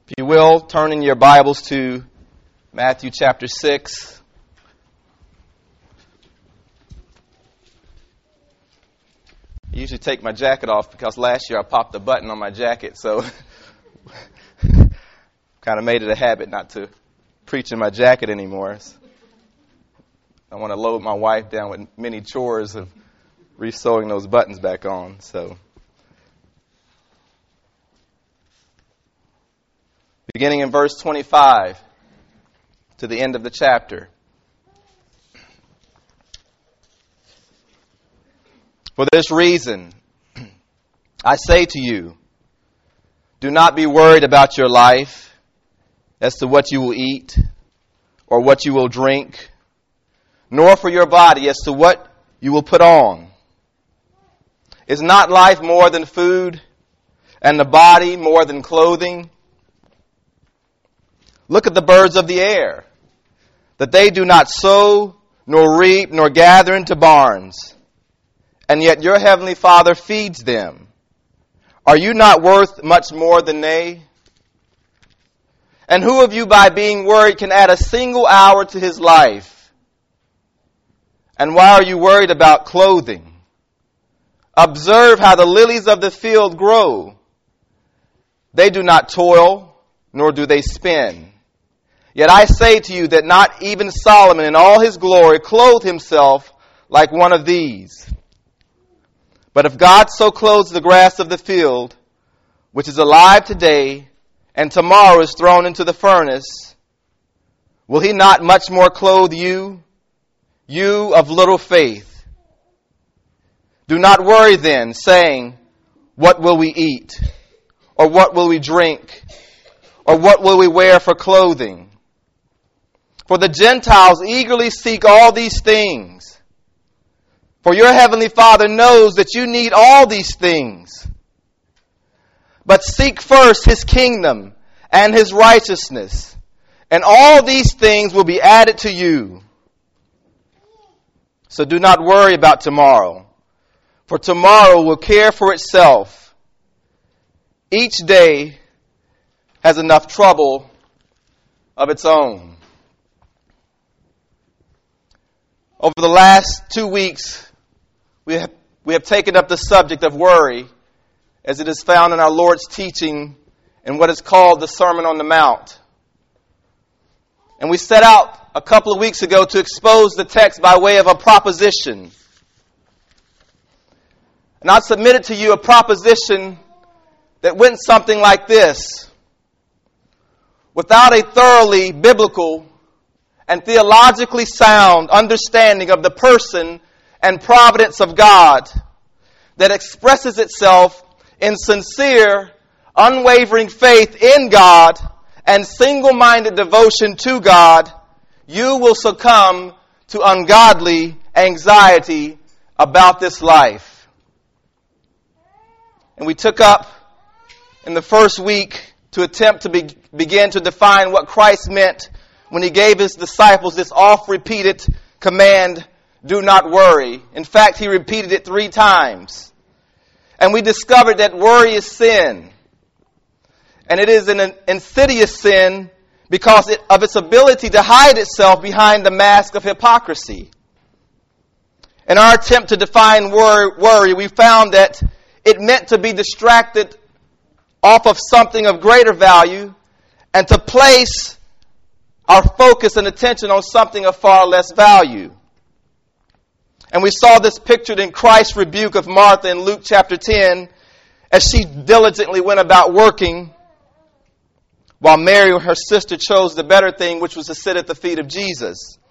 If you will, turn in your Bibles to Matthew chapter 6. I usually take my jacket off because last year I popped the button on my jacket, so kind of made it a habit not to preach in my jacket anymore. I want to load my wife down with many chores of re-sewing those buttons back on, so... Beginning in verse 25 to the end of the chapter. For this reason, I say to you, do not be worried about your life as to what you will eat or what you will drink, nor for your body as to what you will put on. Is not life more than food, and the body more than clothing? Look at the birds of the air, that they do not sow, nor reap, nor gather into barns, and yet your heavenly Father feeds them. Are you not worth much more than they? And who of you, by being worried, can add a single hour to his life? And why are you worried about clothing? Observe how the lilies of the field grow. They do not toil, nor do they spin. Yet I say to you that not even Solomon in all his glory clothed himself like one of these. But if God so clothes the grass of the field, which is alive today, and tomorrow is thrown into the furnace, will he not much more clothe you, you of little faith? Do not worry then, saying, what will we eat? Or what will we drink? Or what will we wear for clothing? For the Gentiles eagerly seek all these things. For your heavenly Father knows that you need all these things. But seek first his kingdom and his righteousness, and all these things will be added to you. So do not worry about tomorrow, for tomorrow will care for itself. Each day has enough trouble of its own. Over the last 2 weeks, we have taken up the subject of worry as it is found in our Lord's teaching in what is called the Sermon on the Mount. And we set out a couple of weeks ago to expose the text by way of a proposition. And I submitted to you a proposition that went something like this. Without a thoroughly biblical and theologically sound understanding of the person and providence of God that expresses itself in sincere, unwavering faith in God and single-minded devotion to God, you will succumb to ungodly anxiety about this life. And we took up in the first week to attempt to begin to define what Christ meant when he gave his disciples this oft-repeated command, do not worry. In fact, he repeated it 3 times. And we discovered that worry is sin. And it is an insidious sin because of its ability to hide itself behind the mask of hypocrisy. In our attempt to define worry, we found that it meant to be distracted off of something of greater value and to place our focus and attention on something of far less value. And we saw this pictured in Christ's rebuke of Martha in Luke chapter 10 as she diligently went about working while Mary, her sister, chose the better thing, which was to sit at the feet of Jesus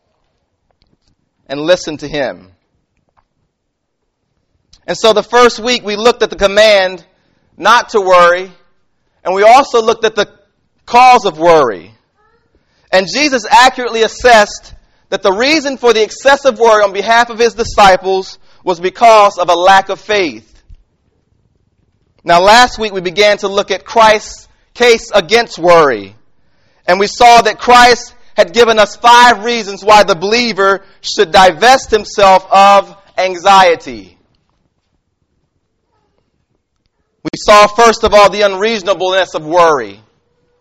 and listen to him. And so the first week we looked at the command not to worry, and we also looked at the cause of worry. And Jesus accurately assessed that the reason for the excessive worry on behalf of his disciples was because of a lack of faith. Now, last week we began to look at Christ's case against worry. And we saw that Christ had given us 5 reasons why the believer should divest himself of anxiety. We saw, first of all, the unreasonableness of worry.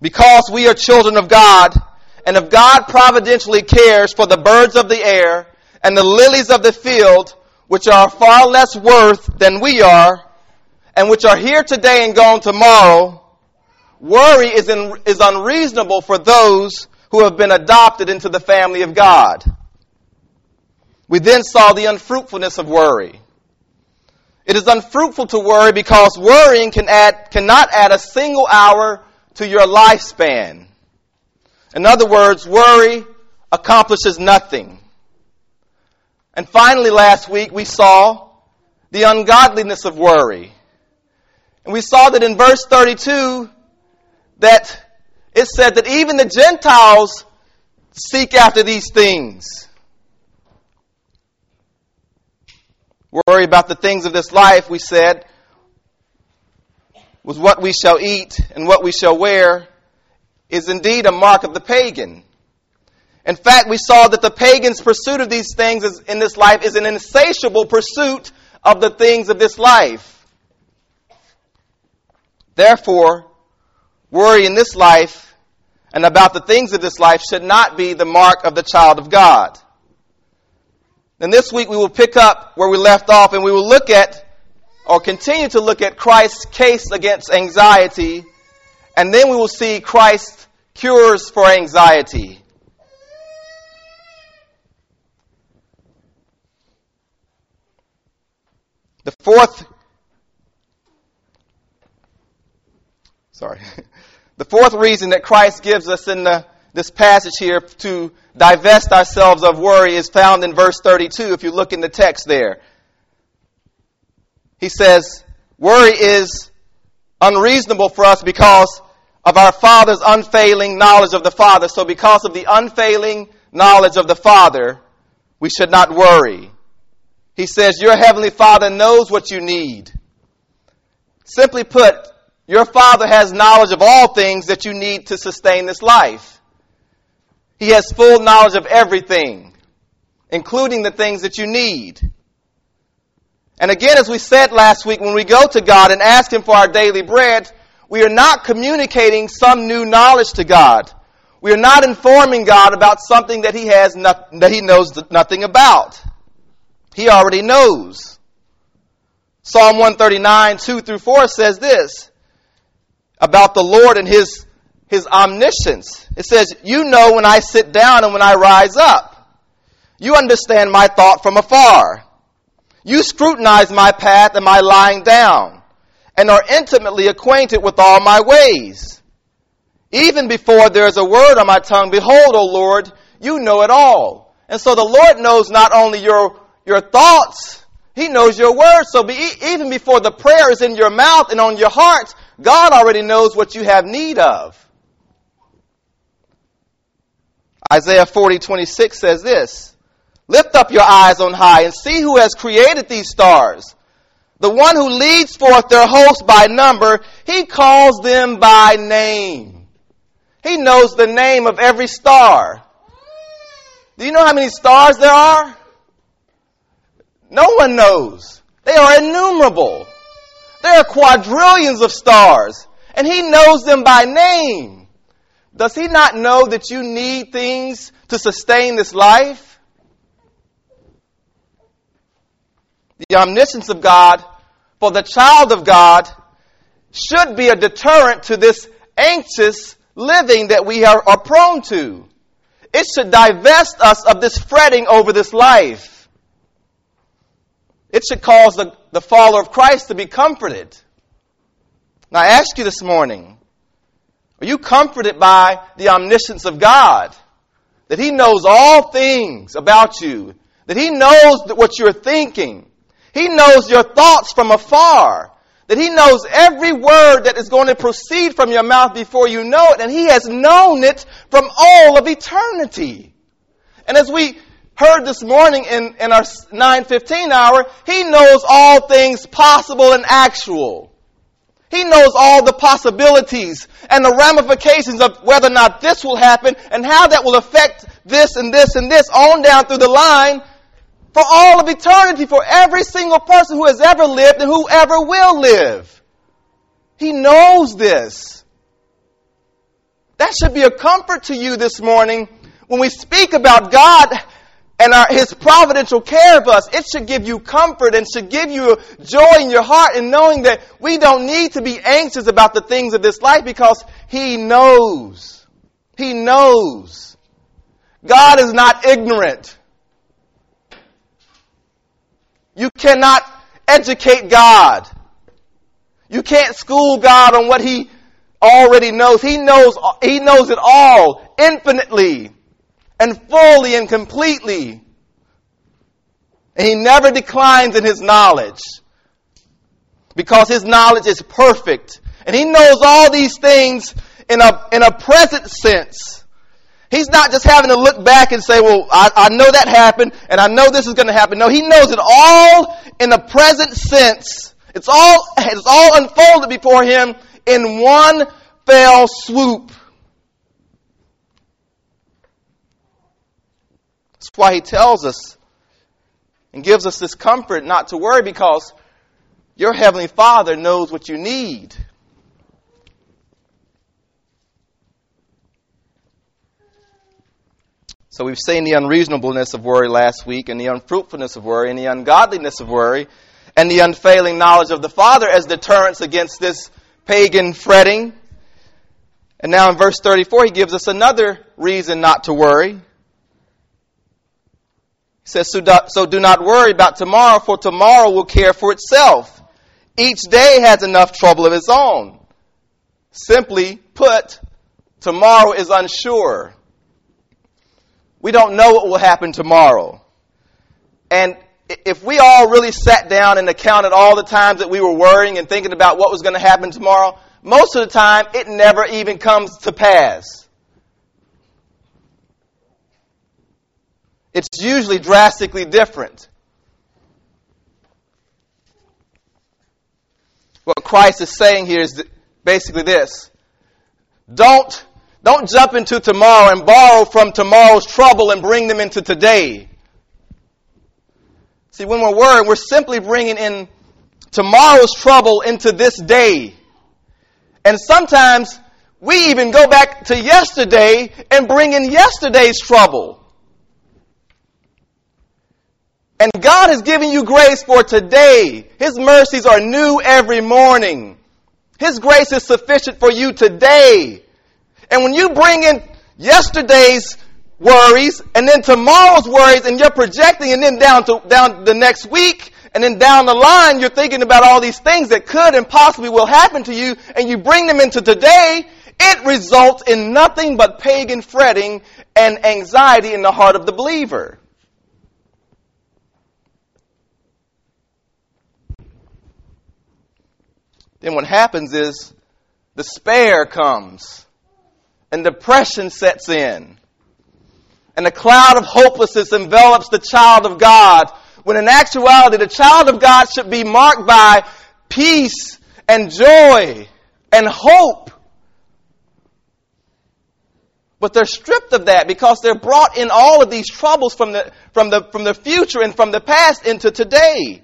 because we are children of God, and if God providentially cares for the birds of the air and the lilies of the field, which are far less worth than we are, and which are here today and gone tomorrow, worry is unreasonable for those who have been adopted into the family of God. We then saw the unfruitfulness of worry. It is unfruitful to worry because worrying cannot add a single hour to your lifespan. In other words, worry accomplishes nothing. And finally, last week, we saw the ungodliness of worry. And we saw that in verse 32, that it said that even the Gentiles seek after these things. Worry about the things of this life, we said, was what we shall eat and what we shall wear, is indeed a mark of the pagan. In fact, we saw that the pagan's pursuit of these things in this life is an insatiable pursuit of the things of this life. Therefore, worry in this life and about the things of this life should not be the mark of the child of God. And this week we will pick up where we left off, and we will look at, or continue to look at, Christ's case against anxiety, and then we will see Christ's cures for anxiety. The fourth reason that Christ gives us in this passage here to divest ourselves of worry is found in verse 32, if you look in the text there. He says, worry is unreasonable for us because of our Father's unfailing knowledge of the Father. So because of the unfailing knowledge of the Father, we should not worry. He says, your heavenly Father knows what you need. Simply put, your Father has knowledge of all things that you need to sustain this life. He has full knowledge of everything, including the things that you need. And again, as we said last week, when we go to God and ask Him for our daily bread, we are not communicating some new knowledge to God. We are not informing God about something that He knows nothing about. He already knows. Psalm 139, 2-4 says this about the Lord and His omniscience. It says, you know when I sit down and when I rise up. You understand my thought from afar. You scrutinize my path and my lying down, and are intimately acquainted with all my ways. Even before there is a word on my tongue, behold, O Lord, you know it all. And so the Lord knows not only your thoughts, He knows your words. So even before the prayer is in your mouth and on your heart, God already knows what you have need of. Isaiah 40:26 says this, lift up your eyes on high and see who has created these stars. The one who leads forth their host by number, He calls them by name. He knows the name of every star. Do you know how many stars there are? No one knows. They are innumerable. There are quadrillions of stars, and He knows them by name. Does He not know that you need things to sustain this life? The omniscience of God for the child of God should be a deterrent to this anxious living that we are prone to. It should divest us of this fretting over this life. It should cause the follower of Christ to be comforted. Now I ask you this morning, are you comforted by the omniscience of God? That He knows all things about you. That He knows what you're thinking. He knows your thoughts from afar. That He knows every word that is going to proceed from your mouth before you know it. And He has known it from all of eternity. And as we heard this morning in our 9:15 hour, He knows all things possible and actual. He knows all the possibilities and the ramifications of whether or not this will happen and how that will affect this and this and this on down through the line for all of eternity, for every single person who has ever lived and who ever will live. He knows this. That should be a comfort to you this morning. When we speak about God and His providential care of us, it should give you comfort and should give you joy in your heart in knowing that we don't need to be anxious about the things of this life because He knows. He knows. God is not ignorant. You cannot educate God. You can't school God on what He already knows. He knows it all infinitely and fully and completely. And He never declines in His knowledge because His knowledge is perfect. And He knows all these things in a present sense. He's not just having to look back and say, well, I know that happened and I know this is going to happen. No, He knows it all in a present sense. It's all unfolded before Him in one fell swoop. That's why He tells us and gives us this comfort not to worry because your Heavenly Father knows what you need. So we've seen the unreasonableness of worry last week and the unfruitfulness of worry and the ungodliness of worry and the unfailing knowledge of the Father as deterrence against this pagan fretting. And now in verse 34, He gives us another reason not to worry. He says, so do not worry about tomorrow, for tomorrow will care for itself. Each day has enough trouble of its own. Simply put, tomorrow is unsure. We don't know what will happen tomorrow. And if we all really sat down and accounted all the times that we were worrying and thinking about what was going to happen tomorrow, most of the time it never even comes to pass. It's usually drastically different. What Christ is saying here is basically this. Don't jump into tomorrow and borrow from tomorrow's trouble and bring them into today. See, when we're worried, we're simply bringing in tomorrow's trouble into this day. And sometimes we even go back to yesterday and bring in yesterday's trouble. And God has given you grace for today. His mercies are new every morning. His grace is sufficient for you today. And when you bring in yesterday's worries and then tomorrow's worries and you're projecting and then down the next week and then down the line you're thinking about all these things that could and possibly will happen to you and you bring them into today, it results in nothing but pagan fretting and anxiety in the heart of the believer. Then what happens is despair comes. And depression sets in. And a cloud of hopelessness envelops the child of God, when in actuality the child of God should be marked by peace and joy and hope. But they're stripped of that because they're brought in all of these troubles from the future and from the past into today.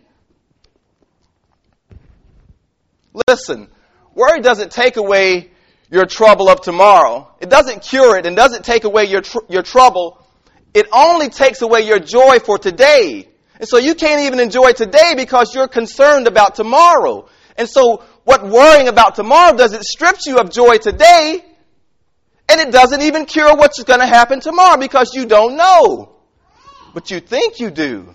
Listen, worry doesn't take away your trouble of tomorrow. It doesn't cure it and doesn't take away your trouble. It only takes away your joy for today. And so you can't even enjoy today because you're concerned about tomorrow. And so what worrying about tomorrow does, it strips you of joy today, and it doesn't even cure what's going to happen tomorrow because you don't know. But you think you do.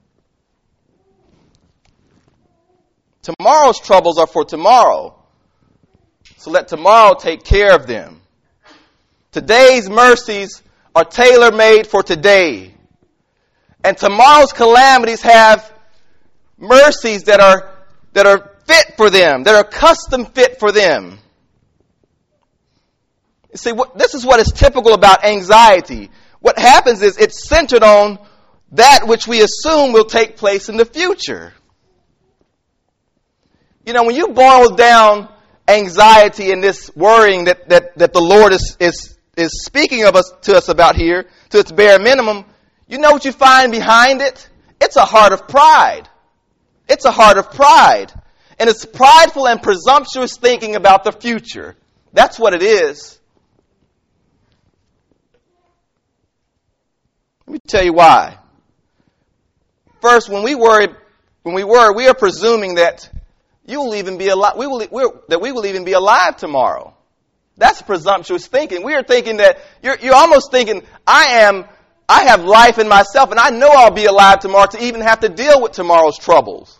Tomorrow's troubles are for tomorrow. So let tomorrow take care of them. Today's mercies are tailor-made for today. And tomorrow's calamities have mercies that are fit for them, that are custom fit for them. You see, this is what is typical about anxiety. What happens is it's centered on that which we assume will take place in the future. You know, when you boil down anxiety and this worrying that the Lord is speaking to us about here, to its bare minimum, you know what you find behind it? It's a heart of pride. It's a heart of pride. And it's prideful and presumptuous thinking about the future. That's what it is. Let me tell you why. First, when we worry, we are presuming that you will even be alive. That we will even be alive tomorrow. That's presumptuous thinking. We are thinking that you're almost thinking, I have life in myself, and I know I'll be alive tomorrow to even have to deal with tomorrow's troubles.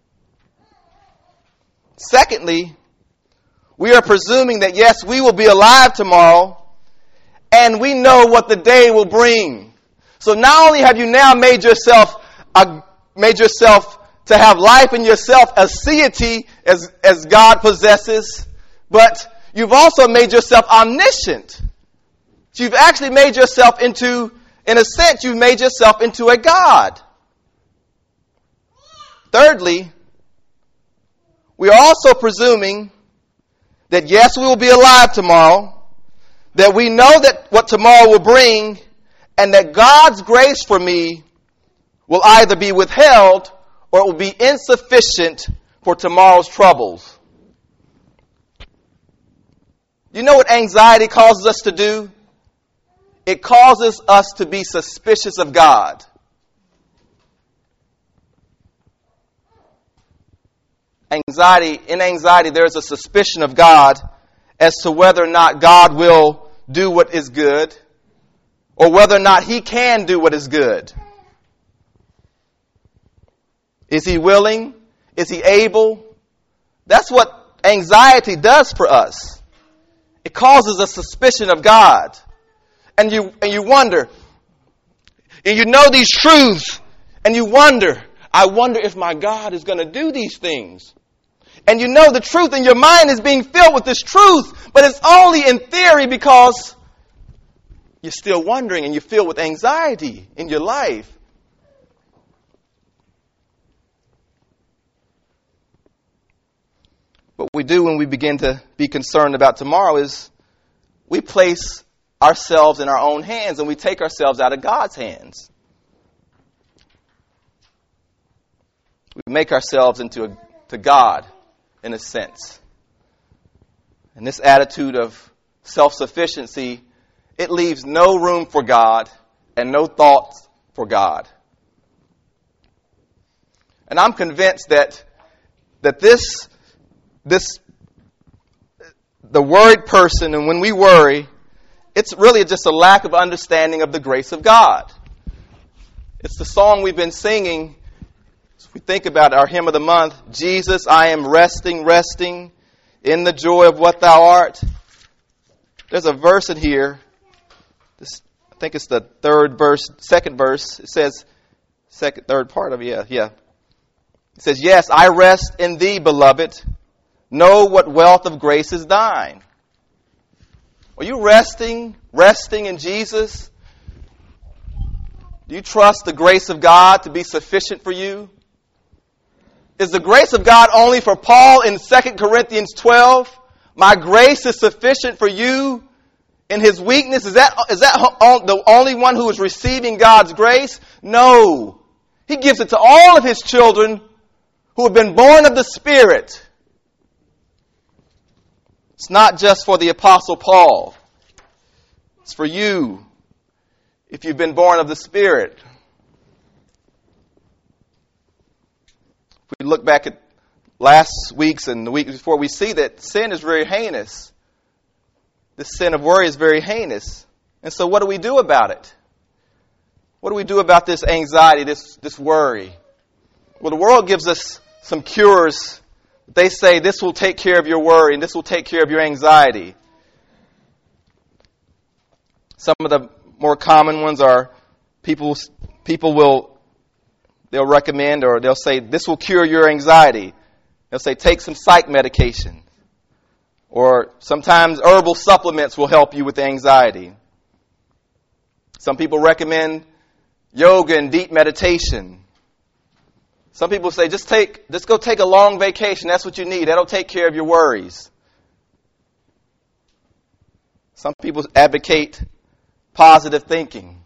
Secondly, we are presuming that yes, we will be alive tomorrow, and we know what the day will bring. So not only have you now made yourself to have life in yourself, a deity as God possesses, but you've also made yourself omniscient. So you've actually made yourself into, in a sense, you've made yourself into a God. Thirdly, we are also presuming that yes, we will be alive tomorrow, that we know that what tomorrow will bring, and that God's grace for me will either be withheld or it will be insufficient for tomorrow's troubles. You know what anxiety causes us to do? It causes us to be suspicious of God. In anxiety, there is a suspicion of God as to whether or not God will do what is good, or whether or not He can do what is good. Is He willing? Is He able? That's what anxiety does for us. It causes a suspicion of God. And you wonder, and you know these truths, and you wonder, I wonder if my God is going to do these things. And you know the truth, and your mind is being filled with this truth, but it's only in theory because you're still wondering and you're filled with anxiety in your life. What we do when we begin to be concerned about tomorrow is we place ourselves in our own hands and we take ourselves out of God's hands. We make ourselves into God, in a sense. And this attitude of self-sufficiency, it leaves no room for God and no thoughts for God. And I'm convinced that the worried person, and when we worry, it's really just a lack of understanding of the grace of God. It's the song we've been singing. If we think about our hymn of the month, Jesus, I am resting in the joy of what thou art. There's a verse in here. I think it's the second verse. It says, third part of it, yeah. It says, yes, I rest in thee, beloved. Know what wealth of grace is thine. Are you resting in Jesus? Do you trust the grace of God to be sufficient for you? Is the grace of God only for Paul in 2 Corinthians 12? My grace is sufficient for you in his weakness. Is that the only one who is receiving God's grace? No. He gives it to all of his children who have been born of the Spirit. It's not just for the Apostle Paul. It's for you if you've been born of the Spirit. If we look back at last week's and the week before, we see that sin is very heinous. This sin of worry is very heinous. And so what do we do about it? What do we do about this anxiety, this worry? Well, the world gives us some cures. They say this will take care of your worry and this will take care of your anxiety. Some of the more common ones are people they'll recommend, or they'll say this will cure your anxiety. They'll say take some psych medication. Or sometimes herbal supplements will help you with anxiety. Some people recommend yoga and deep meditation. Some people say just go take a long vacation. That's what you need. That'll take care of your worries. Some people advocate positive thinking.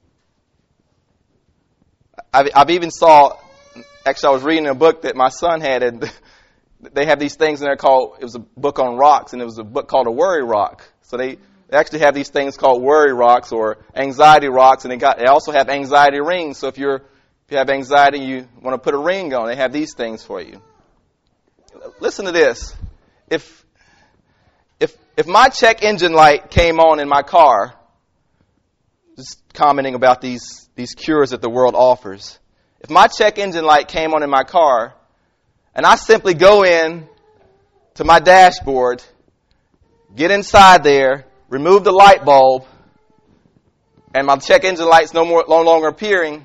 I've even I was reading a book that my son had, and they have these things in there it was a book on rocks, and it was a book called A Worry Rock. So they They actually have these things called worry rocks or anxiety rocks, and they also have anxiety rings. So if you have anxiety, you want to put a ring on, they have these things for you. Listen to this. If my check engine light came on in my car, just commenting about these cures that the world offers. If my check engine light came on in my car, and I simply go in to my dashboard, get inside there, remove the light bulb, and my check engine light's no longer appearing,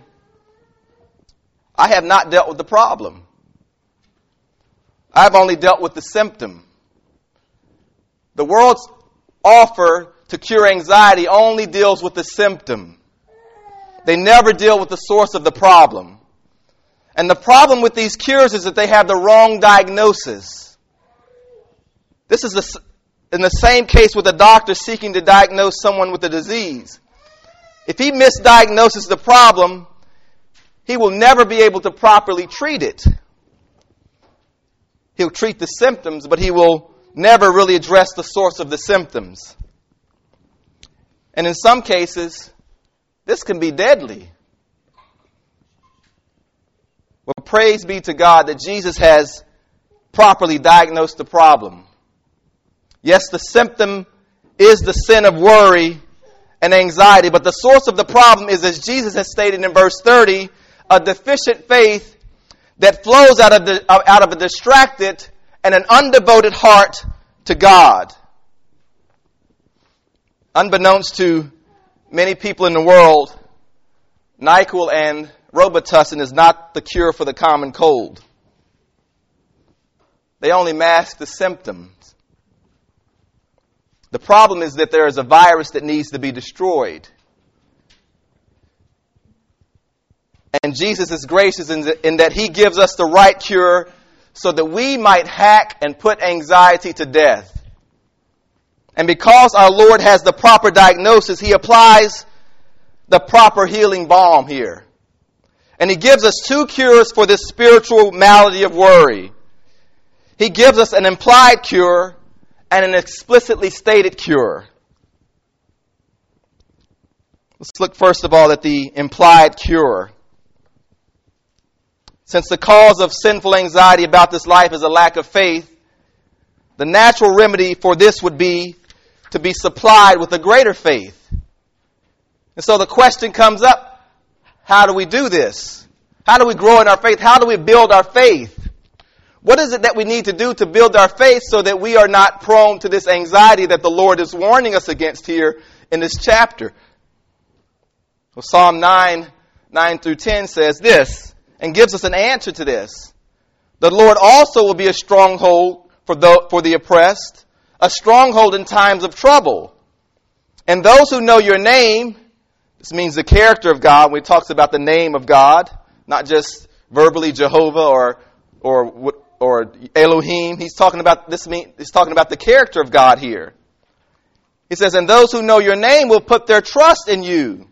I have not dealt with the problem. I've only dealt with the symptom. The world's offer to cure anxiety only deals with the symptom. They never deal with the source of the problem. And the problem with these cures is that they have the wrong diagnosis. This is in the same case with a doctor seeking to diagnose someone with a disease. If he misdiagnoses the problem, he will never be able to properly treat it. He'll treat the symptoms, but he will never really address the source of the symptoms. And in some cases, this can be deadly. Well, praise be to God that Jesus has properly diagnosed the problem. Yes, the symptom is the sin of worry and anxiety, but the source of the problem is, as Jesus has stated in verse 30, a deficient faith that flows out of a distracted and an undevoted heart to God. Unbeknownst to many people in the world, NyQuil and Robitussin is not the cure for the common cold. They only mask the symptoms. The problem is that there is a virus that needs to be destroyed. And Jesus is gracious in that He gives us the right cure so that we might hack and put anxiety to death. And because our Lord has the proper diagnosis, He applies the proper healing balm here. And He gives us two cures for this spiritual malady of worry. He gives us an implied cure and an explicitly stated cure. Let's look first of all at the implied cure. Since the cause of sinful anxiety about this life is a lack of faith, the natural remedy for this would be to be supplied with a greater faith. And so the question comes up, how do we do this? How do we grow in our faith? How do we build our faith? What is it that we need to do to build our faith so that we are not prone to this anxiety that the Lord is warning us against here in this chapter? Well, Psalm 9 through 10 says this, and gives us an answer to this. The Lord also will be a stronghold for the oppressed, a stronghold in times of trouble. And those who know your name, this means the character of God, when he talks about the name of God, not just verbally Jehovah or Elohim. He's talking about the character of God here. He says, and those who know your name will put their trust in you.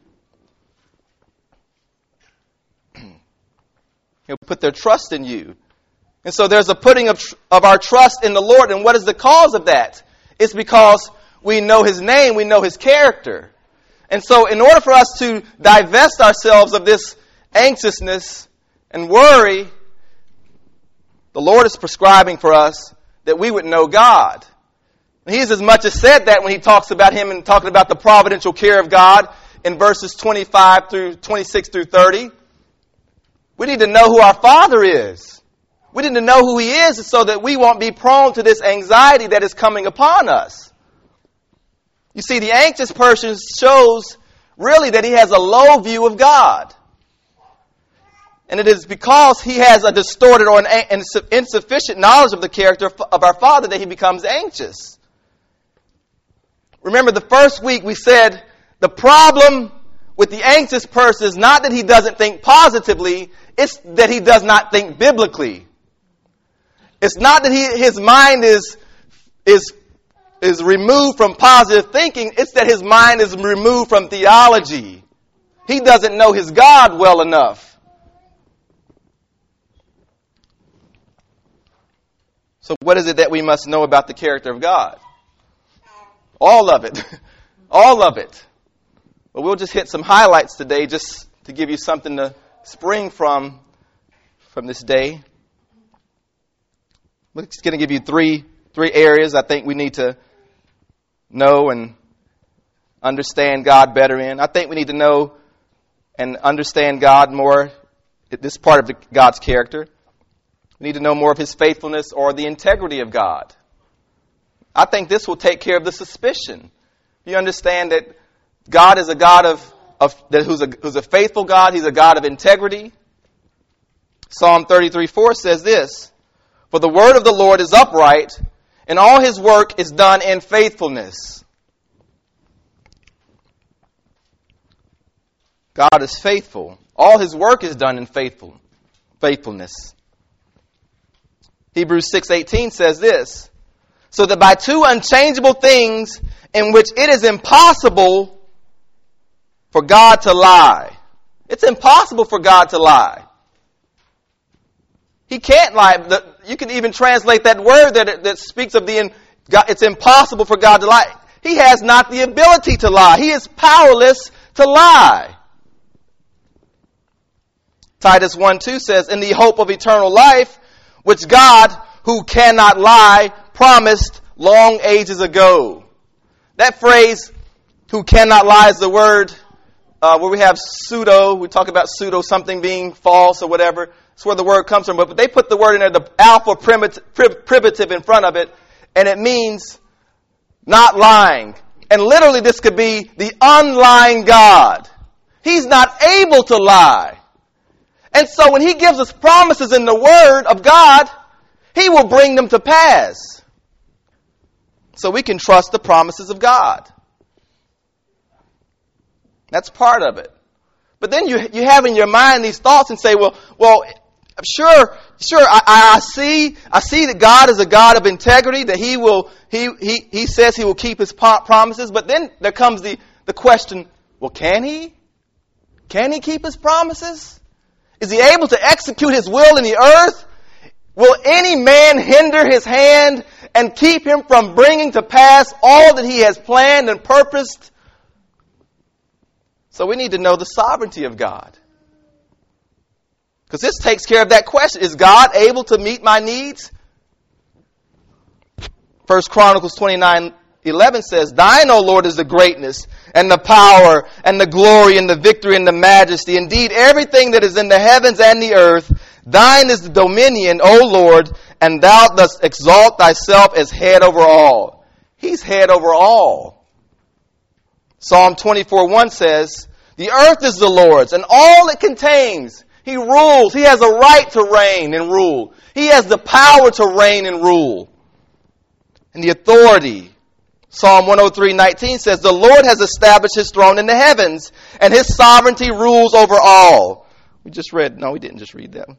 He'll put their trust in you. And so there's a putting of our trust in the Lord. And what is the cause of that? It's because we know His name, we know His character. And so in order for us to divest ourselves of this anxiousness and worry, the Lord is prescribing for us that we would know God. And He's as much as said that when He talks about Him and talking about the providential care of God in verses 26 through 30. We need to know who our Father is. We need to know who He is so that we won't be prone to this anxiety that is coming upon us. You see, the anxious person shows really that he has a low view of God. And it is because he has a distorted or an insufficient knowledge of the character of our Father that he becomes anxious. Remember, the first week we said the problem with the anxious person is not that he doesn't think positively, it's that he does not think biblically. It's not that his mind is removed from positive thinking, it's that his mind is removed from theology. He doesn't know his God well enough. So what is it that we must know about the character of God? All of it. all of it. But we'll just hit some highlights today just to give you something to spring from this day. We're just going to give you three areas I think we need to know and understand God better in. I think we need to know and understand God more, this part of God's character. We need to know more of His faithfulness or the integrity of God. I think this will take care of the suspicion. You understand that God is a God who's a faithful God. He's a God of integrity. Psalm 33:4 says this, "For the word of the Lord is upright, and all His work is done in faithfulness." God is faithful. All His work is done in faithfulness. Hebrews 6:18 says this, "So that by two unchangeable things in which it is impossible for God to lie." It's impossible for God to lie. He can't lie. You can even translate that word that speaks of it's impossible for God to lie. He has not the ability to lie. He is powerless to lie. Titus 1:2 says, "In the hope of eternal life, which God, who cannot lie, promised long ages ago." That phrase, "who cannot lie," is the word where we have pseudo. We talk about pseudo, something being false or whatever. That's where the word comes from. But they put the word in there, the alpha privative in front of it, and it means not lying. And literally this could be the unlying God. He's not able to lie. And so when He gives us promises in the Word of God, He will bring them to pass. So we can trust the promises of God. That's part of it. But then you have in your mind these thoughts and say, well, sure, I see that God is a God of integrity, that He says He will keep His promises. But then there comes the question, well, can He? Can He keep His promises? Is He able to execute His will in the earth? Will any man hinder His hand and keep Him from bringing to pass all that He has planned and purposed? So we need to know the sovereignty of God. Because this takes care of that question. Is God able to meet my needs? 1 Chronicles 29:11 says, "Thine, O Lord, is the greatness and the power and the glory and the victory and the majesty. Indeed, everything that is in the heavens and the earth, thine is the dominion, O Lord, and thou dost exalt thyself as head over all." He's head over all. Psalm 24:1 says, "The earth is the Lord's and all it contains." He rules. He has a right to reign and rule. He has the power to reign and rule. And the authority. Psalm 103:19 says, "The Lord has established His throne in the heavens, and His sovereignty rules over all." We didn't just read that one.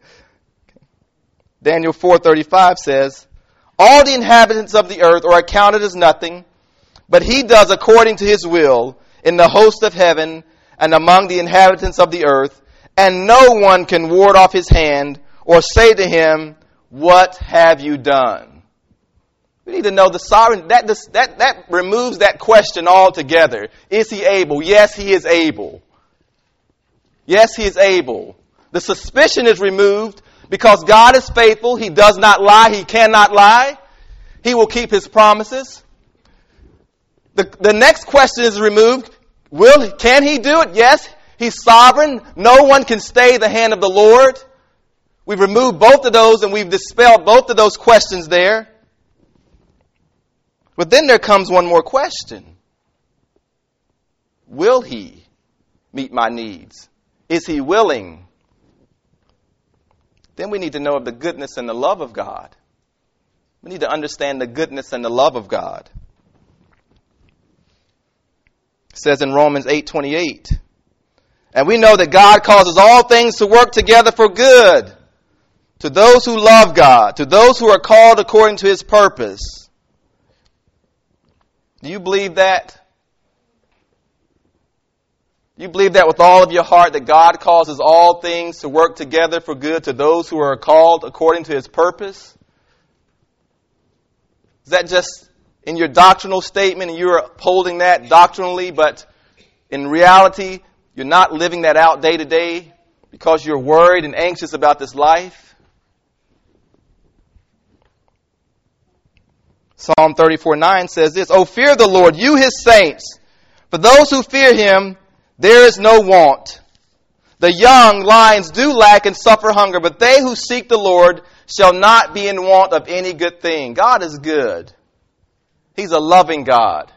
Daniel 4:35 says, "All the inhabitants of the earth are accounted as nothing, but He does according to His will in the host of heaven and among the inhabitants of the earth, and no one can ward off His hand or say to Him, 'What have you done?'" We need to know the sovereign. That removes that question altogether. Is He able? Yes, He is able. Yes, He is able. The suspicion is removed because God is faithful. He does not lie. He cannot lie. He will keep His promises. The next question is removed. Can He do it? Yes, He's sovereign. No one can stay the hand of the Lord. We've removed both of those and we've dispelled both of those questions there. But then there comes one more question. Will He meet my needs? Is He willing? Then we need to know of the goodness and the love of God. We need to understand the goodness and the love of God. It says in Romans 8:28, "And we know that God causes all things to work together for good to those who love God, to those who are called according to His purpose." Do you believe that? Do you believe that with all of your heart, that God causes all things to work together for good to those who are called according to His purpose? Is that just in your doctrinal statement and you're upholding that doctrinally, but in reality, you're not living that out day to day because you're worried and anxious about this life. Psalm 34:9 says this, "O fear the Lord, you his saints. For those who fear him, there is no want. The young lions do lack and suffer hunger, but they who seek the Lord shall not be in want of any good thing." God is good. He's a loving God.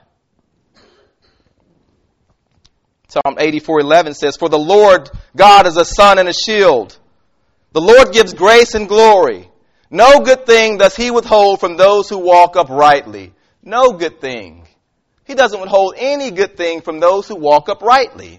Psalm 84:11 says, "For the Lord God is a sun and a shield. The Lord gives grace and glory. No good thing does he withhold from those who walk uprightly." No good thing. He doesn't withhold any good thing from those who walk uprightly.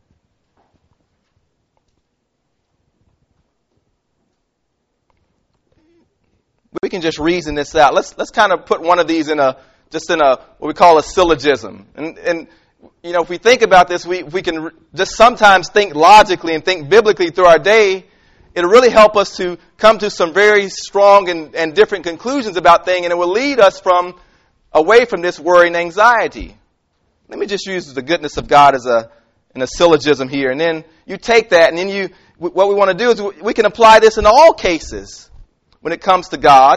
We can just reason this out. Let's kind of put one of these in a what we call a syllogism. And you know, if we think about this, we can just sometimes think logically and think biblically through our day. It'll really help us to come to some very strong and different conclusions about things, and it will lead us away from this worry and anxiety. Let me just use the goodness of God in a syllogism here, and then you take that, and then what we want to do is we can apply this in all cases when it comes to God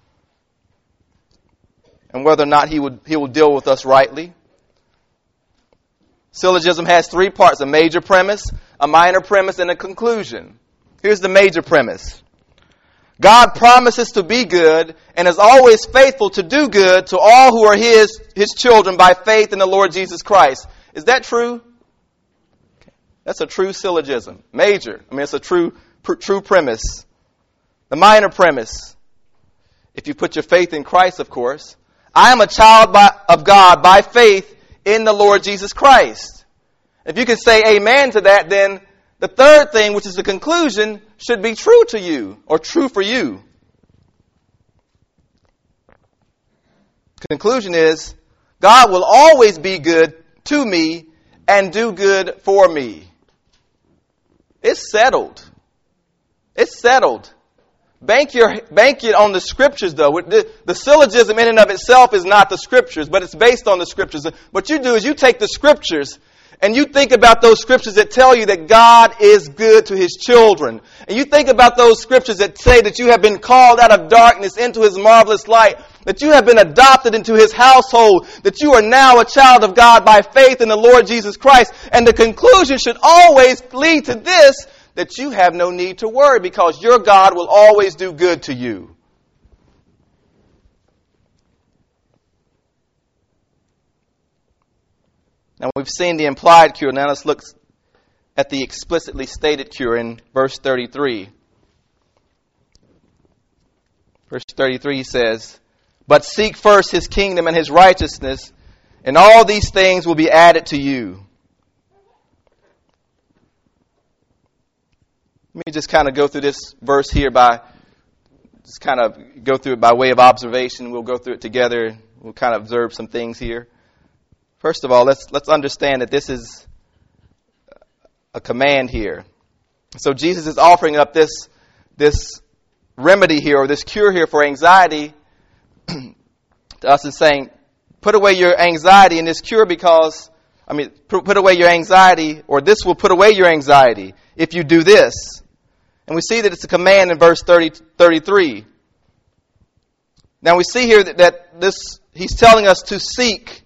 and whether or not He will deal with us rightly. Syllogism has three parts: a major premise, a minor premise, and a conclusion. Here's the major premise. God promises to be good and is always faithful to do good to all who are His children by faith in the Lord Jesus Christ. Is that true? Okay. That's a true syllogism. Major. It's a true premise. The minor premise, if you put your faith in Christ, of course. I am a child of God by faith in the Lord Jesus Christ. If you can say amen to that, then the third thing, which is the conclusion, should be true to you or true for you. Conclusion is, God will always be good to me and do good for me. It's settled. It's settled. Bank it on the Scriptures, though. The syllogism in and of itself is not the Scriptures, but it's based on the Scriptures. What you do is you take the Scriptures and you think about those Scriptures that tell you that God is good to His children. And you think about those Scriptures that say that you have been called out of darkness into His marvelous light, that you have been adopted into His household, that you are now a child of God by faith in the Lord Jesus Christ. And the conclusion should always lead to this, that you have no need to worry because your God will always do good to you. Now we've seen the implied cure. Now let's look at the explicitly stated cure in verse 33. Verse 33 says, "But seek first His kingdom and His righteousness, and all these things will be added to you." Let me just kind of go through this verse here by way of observation. We'll go through it together. We'll kind of observe some things here. First of all, let's understand that this is a command here. So Jesus is offering up this remedy here, or this cure here for anxiety to us, and saying, put away your anxiety in this cure put away your anxiety, or this will put away your anxiety if you do this. And we see that it's a command in verse 33. Now we see here that He's telling us to seek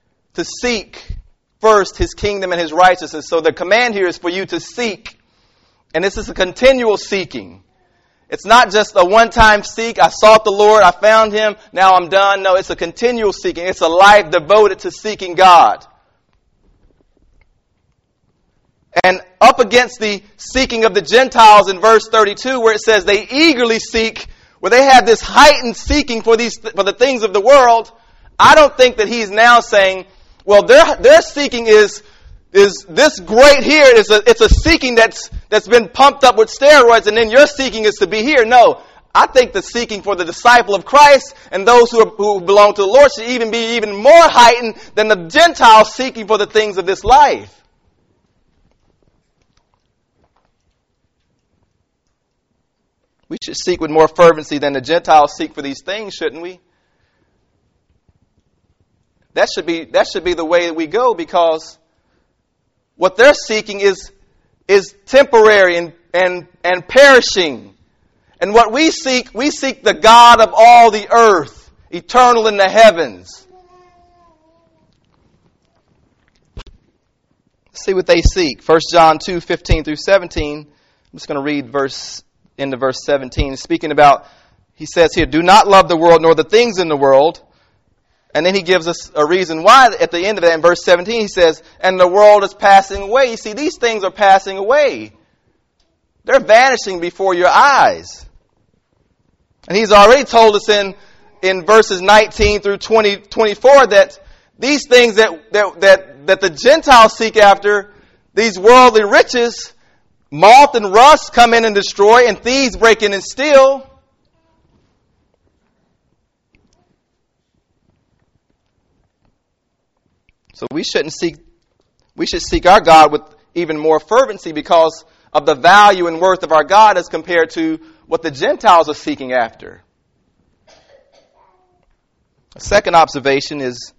first His kingdom and His righteousness. So the command here is for you to seek. And this is a continual seeking. It's not just a one-time seek. I sought the Lord, I found Him, now I'm done. No, it's a continual seeking. It's a life devoted to seeking God. And up against the seeking of the Gentiles in verse 32, where it says they eagerly seek, where they have this heightened seeking for the things of the world, I don't think that He's now saying, well, their seeking is this great here. It's a seeking that's been pumped up with steroids, and then your seeking is to be here. No, I think the seeking for the disciple of Christ and those who belong to the Lord should even be even more heightened than the Gentiles seeking for the things of this life. We should seek with more fervency than the Gentiles seek for these things, shouldn't we? That should be the way that we go, because what they're seeking is temporary and perishing. And what we seek the God of all the earth, eternal in the heavens. Let's see what they seek. 1 John 2:15 through 17. I'm just going to read into verse 17. Speaking about, he says here, do not love the world nor the things in the world. And then he gives us a reason why at the end of that. In verse 17 he says, and the world is passing away. You see, these things are passing away. They're vanishing before your eyes. And he's already told us in verses 19 through 24 that these things that the Gentiles seek after, these worldly riches, moth and rust come in and destroy, and thieves break in and steal. So we should seek our God with even more fervency because of the value and worth of our God as compared to what the Gentiles are seeking after. A second observation is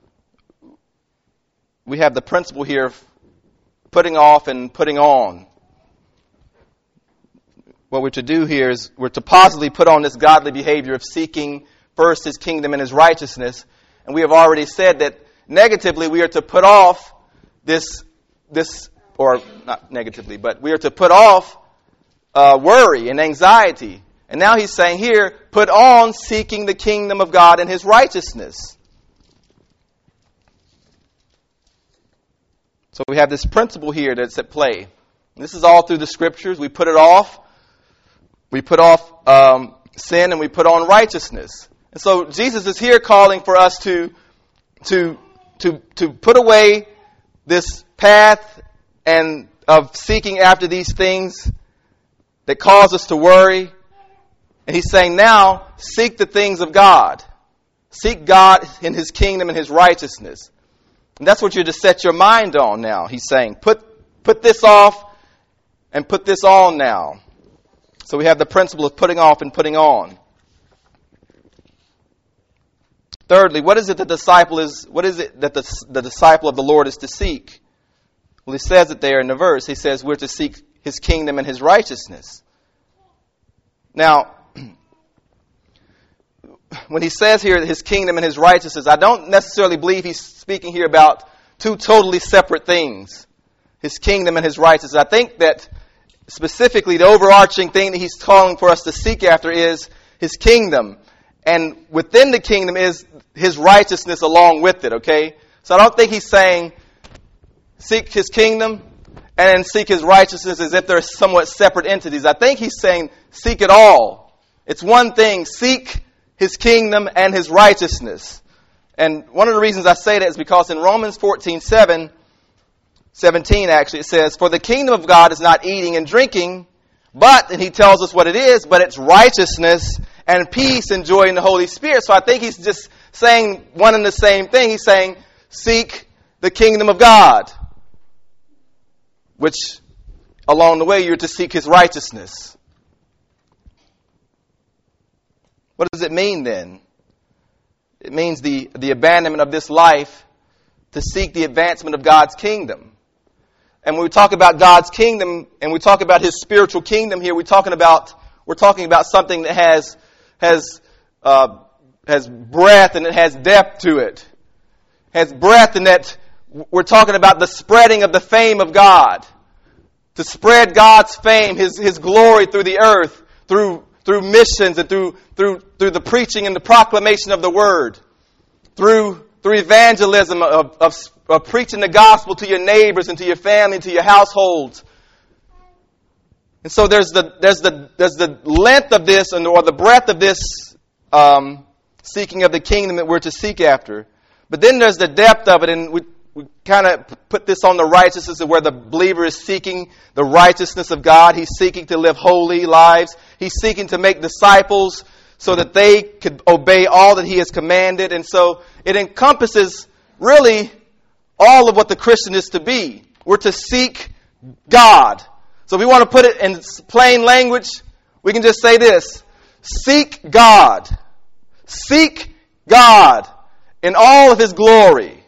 we have the principle here of putting off and putting on. What we're to do here is we're to positively put on this godly behavior of seeking first His kingdom and His righteousness. And we have already said that negatively we are to put off this, or not negatively, but we are to put off worry and anxiety. And now he's saying here, put on seeking the kingdom of God and His righteousness. So we have this principle here that's at play. And this is all through the Scriptures. We put it off. We put off sin and we put on righteousness. And so Jesus is here calling for us to put away this path and of seeking after these things that cause us to worry. And he's saying now, seek the things of God. Seek God in His kingdom and His righteousness. And that's what you're to set your mind on now. He's saying, put this off and put this on now. So we have the principle of putting off and putting on. Thirdly, what is it that the disciple of the Lord is to seek? Well, he says it there in the verse. He says we're to seek His kingdom and His righteousness. Now, when he says here His kingdom and His righteousness, I don't necessarily believe he's speaking here about two totally separate things. His kingdom and His righteousness. I think that specifically the overarching thing that he's calling for us to seek after is His kingdom. And within the kingdom is His righteousness along with it, okay? So I don't think he's saying seek His kingdom and then seek His righteousness as if they're somewhat separate entities. I think he's saying seek it all. It's one thing, seek His kingdom and His righteousness. And one of the reasons I say that is because in Romans 17 actually, it says, for the kingdom of God is not eating and drinking, but, and he tells us what it is, but it's righteousness and peace and joy in the Holy Spirit. So I think he's just saying one and the same thing. He's saying, seek the kingdom of God, which along the way you're to seek His righteousness. What does it mean then? It means the abandonment of this life to seek the advancement of God's kingdom. And when we talk about God's kingdom and we talk about His spiritual kingdom here, we're talking about something that has breadth and it has depth to it. Has breadth in that we're talking about the spreading of the fame of God. To spread God's fame, His glory through the earth, through missions and through the preaching and the proclamation of the word, through evangelism of preaching the gospel to your neighbors and to your family and to your households. And so there's the length of this or the breadth of this seeking of the kingdom that we're to seek after. But then there's the depth of it, and we kind of put this on the righteousness of where the believer is seeking the righteousness of God. He's seeking to live holy lives. He's seeking to make disciples so that they could obey all that He has commanded. And so it encompasses really all of what the Christian is to be. We're to seek God. So if we want to put it in plain language, we can just say this. Seek God. Seek God. in all of his glory.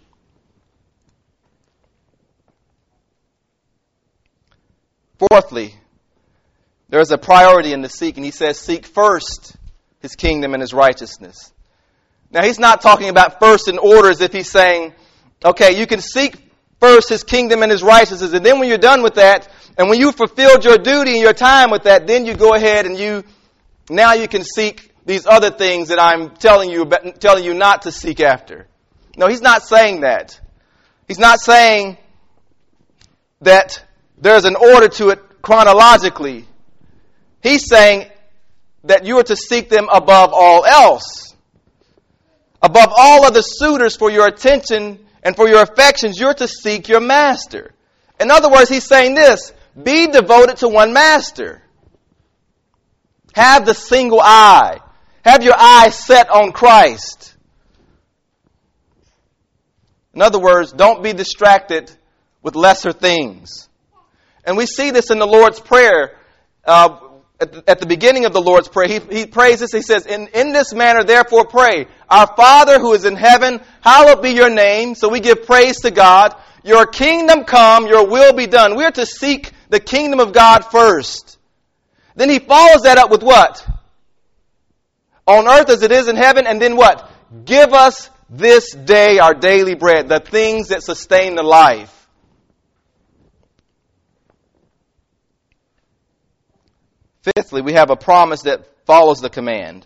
Fourthly, there is a priority in the seeking. He says, seek first his kingdom and his righteousness. Now, he's not talking about first in order as if he's saying, okay, you can seek first his kingdom and his righteousness, and then when you're done with that, and when you've fulfilled your duty and your time with that, then you go ahead and now you can seek these other things that I'm telling you not to seek after. No, he's not saying that. He's not saying that there's an order to it chronologically. He's saying that you are to seek them above all else. Above all other suitors for your attention and for your affections, you're to seek your master. In other words, he's saying this: be devoted to one master. Have the single eye. Have your eye set on Christ. In other words, don't be distracted with lesser things. And we see this in the Lord's Prayer. At the beginning of the Lord's Prayer, he prays this. He says, in this manner, therefore pray, our Father who is in heaven, hallowed be your name. So we give praise to God. Your kingdom come, your will be done. We're to seek the kingdom of God first. Then he follows that up with what? On earth as it is in heaven. And then what? Give us this day our daily bread, the things that sustain the life. Fifthly, we have a promise that follows the command.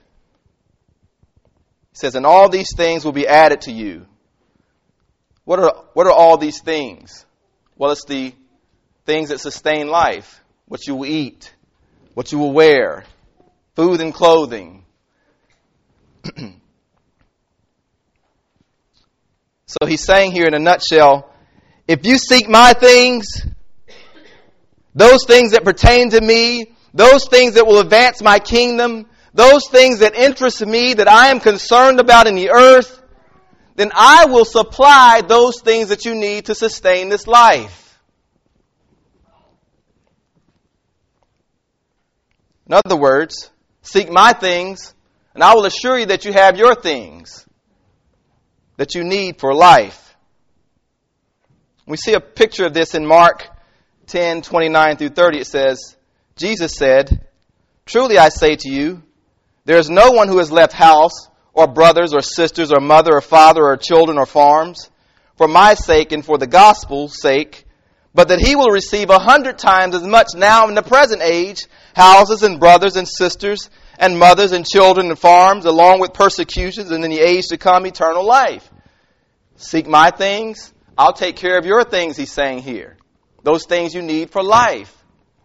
It says, and all these things will be added to you. What are all these things? Well, it's the things that sustain life. What you will eat, what you will wear, food and clothing. So he's saying here in a nutshell, if you seek my things, those things that pertain to me, those things that will advance my kingdom, those things that interest me, that I am concerned about in the earth, then I will supply those things that you need to sustain this life. In other words, seek my things, and I will assure you that you have your things that you need for life. We see a picture of this in Mark 10:29 through 30. It says, Jesus said, truly I say to you, there is no one who has left house or brothers or sisters or mother or father or children or farms for my sake and for the gospel's sake, but that he will receive 100 times as much now in the present age, houses and brothers and sisters and mothers and children and farms, along with persecutions, and in the age to come eternal life. Seek my things, I'll take care of your things, he's saying here. Those things you need for life.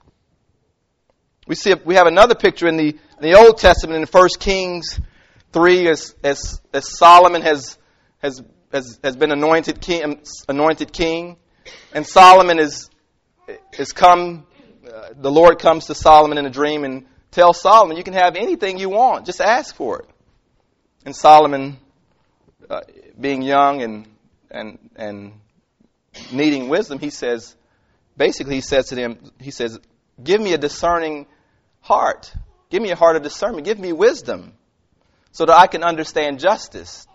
We have another picture in the Old Testament in 1 Kings 3 as Solomon has been anointed king, and Solomon is come. The Lord comes to Solomon in a dream and tells Solomon, you can have anything you want, just ask for it. And Solomon, being young and needing wisdom, he says to them, give me a discerning heart. Give me a heart of discernment. Give me wisdom so that I can understand justice.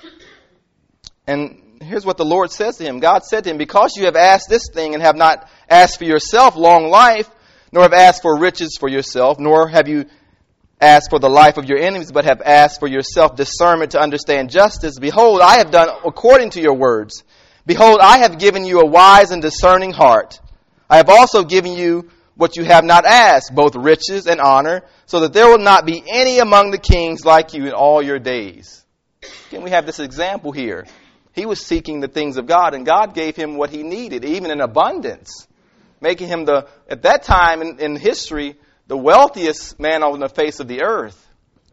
And here's what the Lord says to him. God said to him, because you have asked this thing and have not asked for yourself long life, nor have asked for riches for yourself, nor have you asked for the life of your enemies, but have asked for yourself discernment to understand justice, behold, I have done according to your words. Behold, I have given you a wise and discerning heart. I have also given you what you have not asked, both riches and honor, so that there will not be any among the kings like you in all your days. Again, we have this example here. He was seeking the things of God, and God gave him what he needed, even in abundance, making him at that time in history, the wealthiest man on the face of the earth.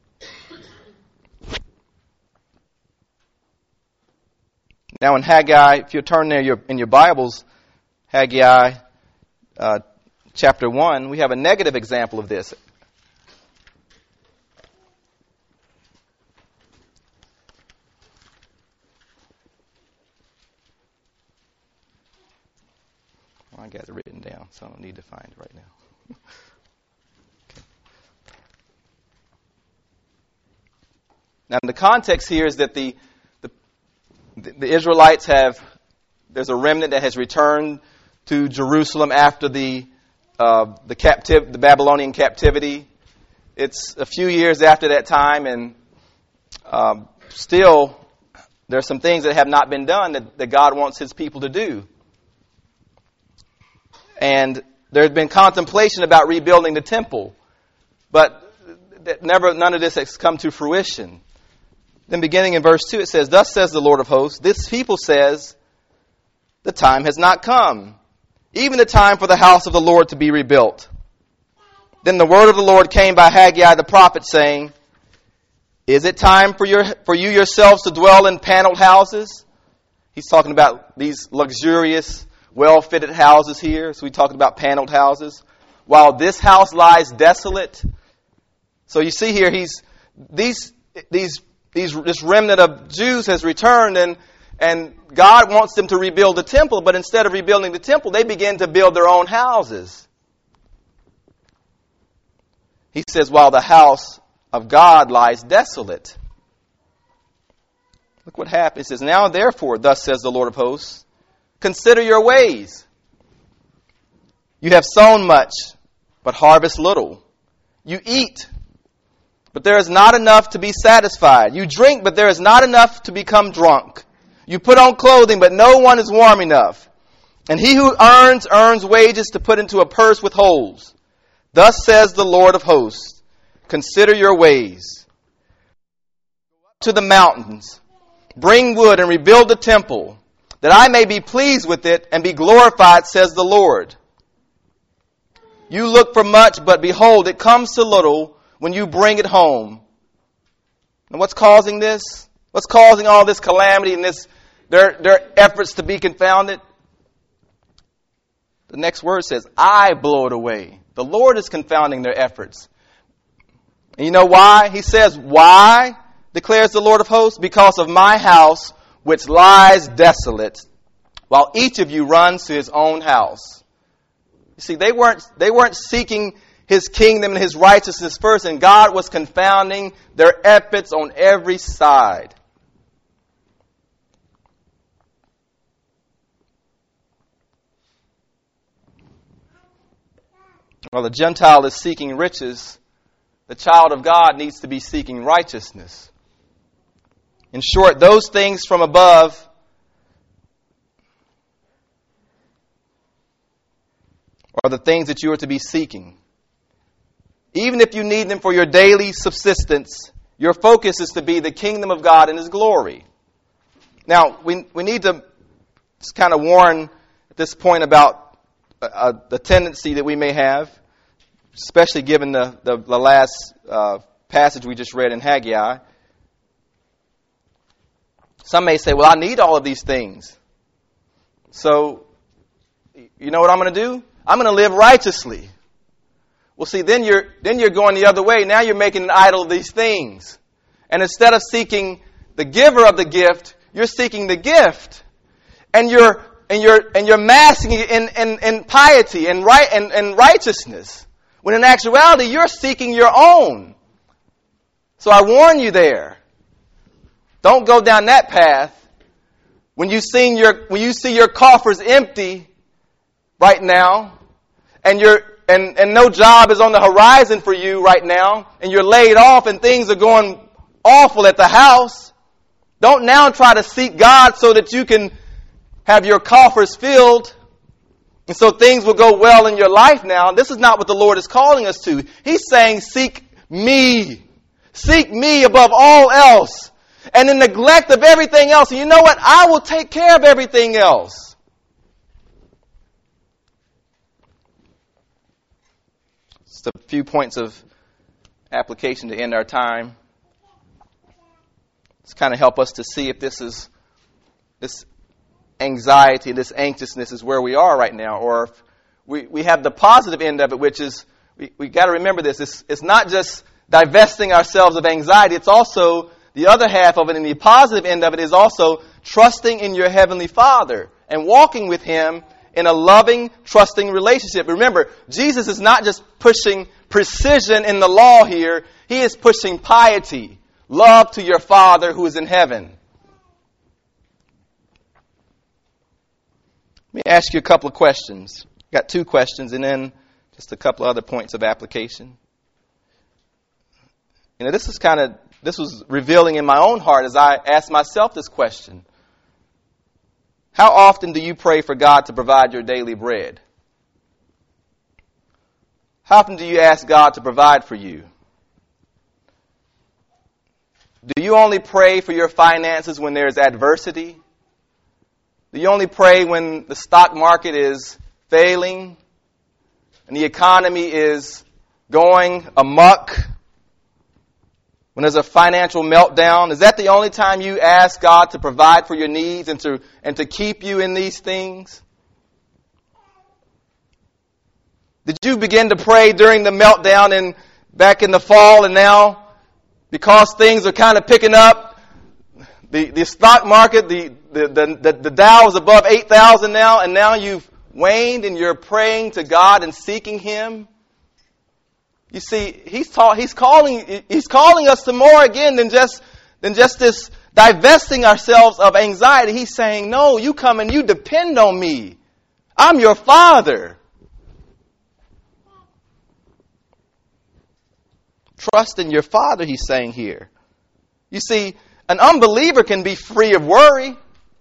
Now in Haggai, if you turn there in your Bibles, Haggai chapter 1, we have a negative example of this. Well, I got it written down, so I don't need to find it right now. Okay. Now, the context here is that the The Israelites there's a remnant that has returned to Jerusalem after the Babylonian captivity. It's a few years after that time, and still there are some things that have not been done that God wants His people to do. And there has been contemplation about rebuilding the temple, but none of this has come to fruition. Then beginning in verse 2, it says, "Thus says the Lord of hosts, this people says, the time has not come, even the time for the house of the Lord to be rebuilt. Then the word of the Lord came by Haggai the prophet, saying, is it time for you yourselves to dwell in paneled houses?" He's talking about these luxurious, well-fitted houses here. So we're talking about paneled houses. "While this house lies desolate." So you see here, this remnant of Jews has returned, and God wants them to rebuild the temple, but instead of rebuilding the temple, they begin to build their own houses. He says, while the house of God lies desolate. Look what happens. It says, "Now therefore, thus says the Lord of hosts, consider your ways. You have sown much, but harvest little. You eat, but there is not enough to be satisfied. You drink, but there is not enough to become drunk. You put on clothing, but no one is warm enough. And he who earns wages to put into a purse with holes. Thus says the Lord of hosts, consider your ways. Go up to the mountains, bring wood and rebuild the temple, that I may be pleased with it and be glorified, says the Lord. You look for much, but behold, it comes to little when you bring it home." And what's causing this? What's causing all this calamity and their efforts to be confounded? The next word says, I blow it away. The Lord is confounding their efforts. And you know why? He says, why, declares the Lord of hosts? Because of my house, which lies desolate, while each of you runs to his own house. You see, they weren't seeking His kingdom and His righteousness first, and God was confounding their efforts on every side. While the Gentile is seeking riches, the child of God needs to be seeking righteousness. In short, those things from above are the things that you are to be seeking. Even if you need them for your daily subsistence, your focus is to be the kingdom of God and His glory. Now, we need to kind of warn at this point about the tendency that we may have, especially given the last passage we just read in Haggai. Some may say, well, I need all of these things. So, you know what I'm going to do? I'm going to live righteously. Well, see, then you're going the other way. Now you're making an idol of these things. And instead of seeking the giver of the gift, you're seeking the gift. And you're masking it in piety and righteousness. When in actuality, you're seeking your own. So I warn you there. Don't go down that path. When you see your coffers empty right now, and no job is on the horizon for you right now, and you're laid off and things are going awful at the house, don't now try to seek God so that you can have your coffers filled, and so things will go well in your life now. This is not what the Lord is calling us to. He's saying, seek me. Seek me above all else. And in neglect of everything else. And you know what? I will take care of everything else. Just a few points of application to end our time. Just kind of help us to see if this anxiety, this anxiousness is where we are right now. Or if we have the positive end of it, which is, we got to remember this. It's not just divesting ourselves of anxiety. It's also the other half of it, and the positive end of it is also trusting in your Heavenly Father and walking with Him in a loving, trusting relationship. Remember, Jesus is not just pushing precision in the law here. He is pushing piety, love to your Father who is in heaven. Let me ask you a couple of questions. Got 2 questions and then just a couple of other points of application. You know, this was revealing in my own heart as I asked myself this question. How often do you pray for God to provide your daily bread? How often do you ask God to provide for you? Do you only pray for your finances when there is adversity? Do you only pray when the stock market is failing and the economy is going amok? When there's a financial meltdown? Is that the only time you ask God to provide for your needs and to keep you in these things? Did you begin to pray during the meltdown back in the fall, and now because things are kind of picking up, the stock market, the Dow is above 8,000 now, and now you've waned and you're praying to God and seeking Him? You see, He's calling us to more again than just this divesting ourselves of anxiety. He's saying, no, you come and you depend on me. I'm your Father. Trust in your Father, He's saying here. You see, an unbeliever can be free of worry.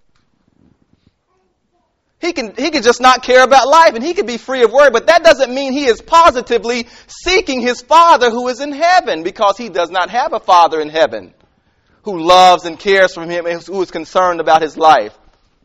He can just not care about life, and he can be free of worry, but that doesn't mean he is positively seeking his Father who is in heaven, because he does not have a Father in heaven who loves and cares for him and who is concerned about his life.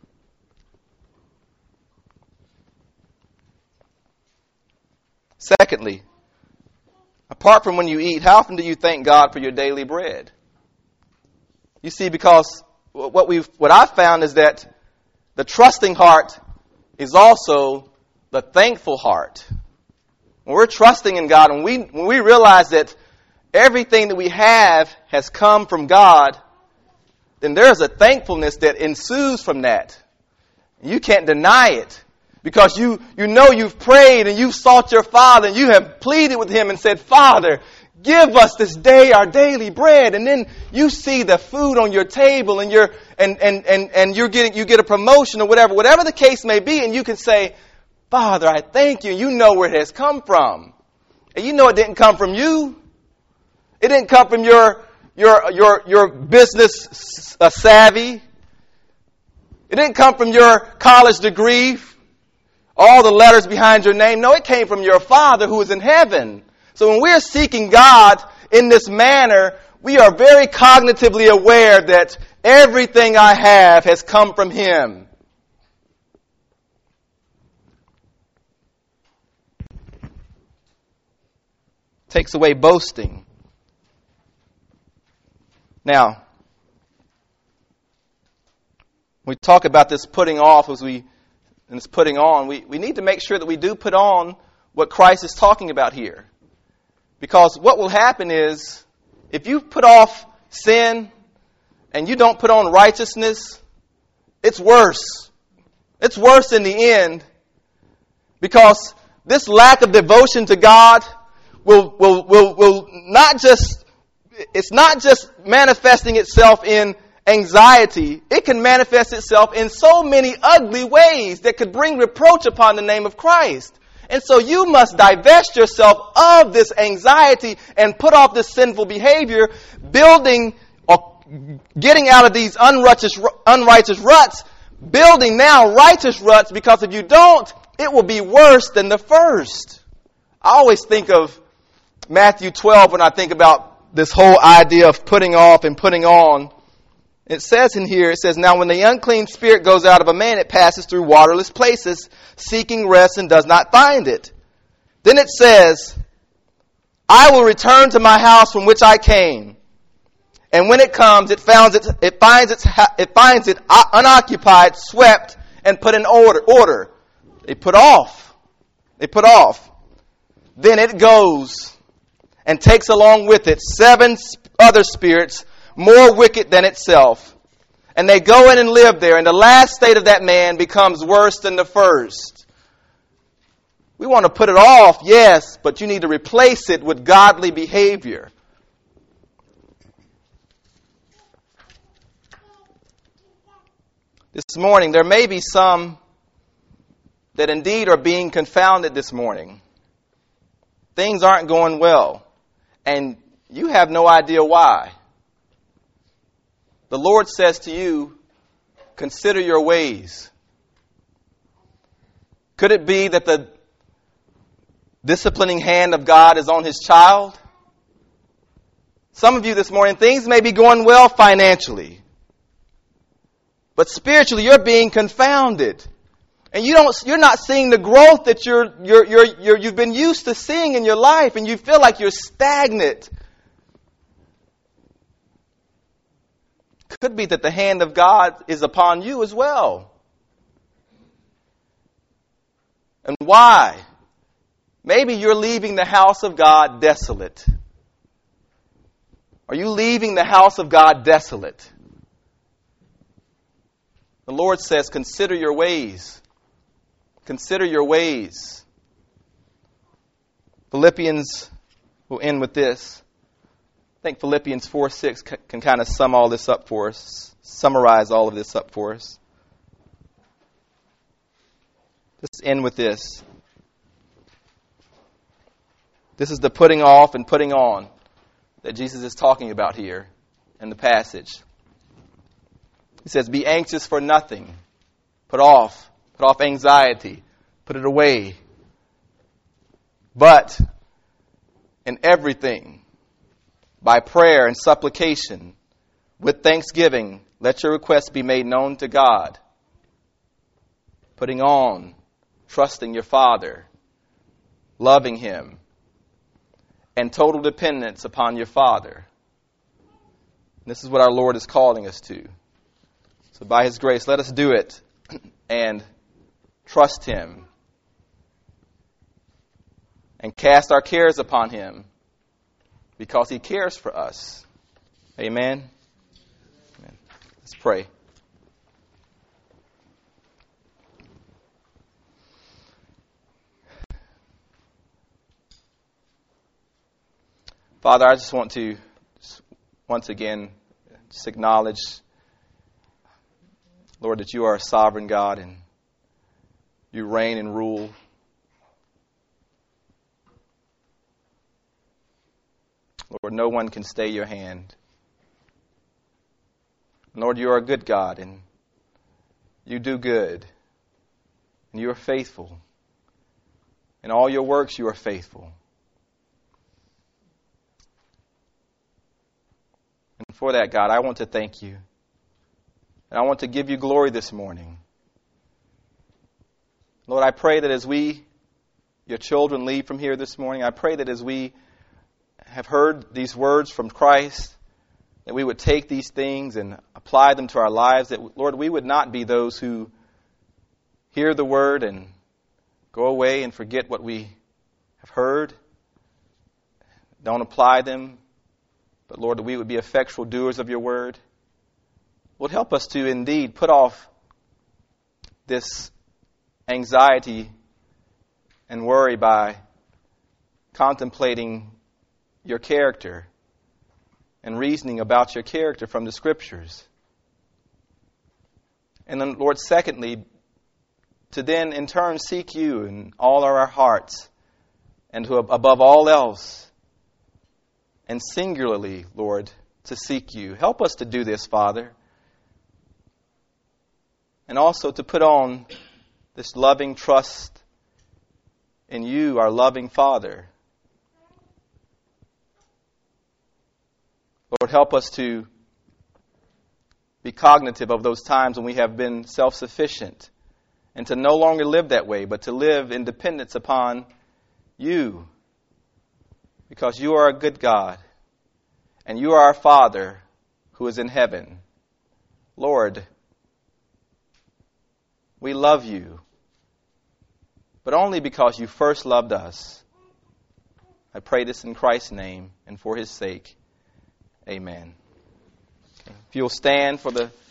Secondly, apart from when you eat, how often do you thank God for your daily bread? You see, because what I've found is that the trusting heart is also the thankful heart. When we're trusting in God, when we realize that everything that we have has come from God, then there's a thankfulness that ensues from that. You can't deny it, because you know you've prayed and you've sought your Father and you have pleaded with Him and said, Father, give us this day our daily bread. And then you see the food on your table and you get a promotion or whatever the case may be, and you can say, Father, I thank you. You know where it has come from. And you know it didn't come from you. It didn't come from your business savvy. It didn't come from your college degree, all the letters behind your name. No, it came from your Father who is in heaven. So when we're seeking God in this manner, we are very cognitively aware that everything I have has come from Him. Takes away boasting. Now, we talk about this putting off and this putting on. We need to make sure that we do put on what Christ is talking about here. Because what will happen is, if you put off sin and you don't put on righteousness, it's worse. It's worse in the end, because this lack of devotion to God will not just, it's not just manifesting itself in anxiety. It can manifest itself in so many ugly ways that could bring reproach upon the name of Christ. And so you must divest yourself of this anxiety and put off this sinful behavior, building or getting out of these unrighteous ruts, building now righteous ruts, because if you don't, it will be worse than the first. I always think of Matthew 12 when I think about this whole idea of putting off and putting on. It says in here, it says, now when the unclean spirit goes out of a man, it passes through waterless places, seeking rest and does not find it. Then it says, I will return to my house from which I came. And when it comes, it finds it unoccupied, swept, and put in order. They put off. Then it goes and takes along with it 7 other spirits more wicked than itself. And they go in and live there, and the last state of that man becomes worse than the first. We want to put it off, yes, but you need to replace it with godly behavior. This morning, there may be some that indeed are being confounded this morning. Things aren't going well, and you have no idea why. The Lord says to you, consider your ways. Could it be that the disciplining hand of God is on His child? Some of you this morning, things may be going well financially, but spiritually you're being confounded. And you're not seeing the growth that you've been used to seeing in your life, and you feel like you're stagnant. Could be that the hand of God is upon you as well. And why? Maybe you're leaving the house of God desolate. Are you leaving the house of God desolate? The Lord says, consider your ways. Consider your ways. Philippians, we'll end with this. I think Philippians 4:6 can kind of sum all this up for us, summarize all of this up for us. Let's end with this. This is the putting off and putting on that Jesus is talking about here in the passage. He says, be anxious for nothing. Put off anxiety. Put it away. But in everything, by prayer and supplication, with thanksgiving, let your requests be made known to God. Putting on, trusting your Father, loving Him, and total dependence upon your Father. This is what our Lord is calling us to. So by His grace, let us do it and trust Him and cast our cares upon Him because He cares for us. Amen. Amen. Let's pray. Father, I just want to once again just acknowledge, Lord, that You are a sovereign God and You reign and rule. Lord, no one can stay Your hand. Lord, You are a good God and You do good and You are faithful. In all Your works You are faithful. And for that, God, I want to thank You. And I want to give You glory this morning. Lord, I pray that as we, Your children, leave from here this morning, I pray that as we have heard these words from Christ, that we would take these things and apply them to our lives, that, Lord, we would not be those who hear the word and go away and forget what we have heard, don't apply them, but, Lord, that we would be effectual doers of Your word. Lord, help us to indeed put off this anxiety and worry by contemplating Your character and reasoning about Your character from the Scriptures. And then, Lord, secondly, to then in turn seek You in all our hearts and to above all else, and singularly, Lord, to seek You. Help us to do this, Father. And also to put on this loving trust in You, our loving Father. Lord, help us to be cognitive of those times when we have been self-sufficient and to no longer live that way, but to live in dependence upon You. Because You are a good God and You are our Father who is in heaven. Lord, we love You, but only because You first loved us. I pray this in Christ's name and for His sake. Amen. If you'll stand for the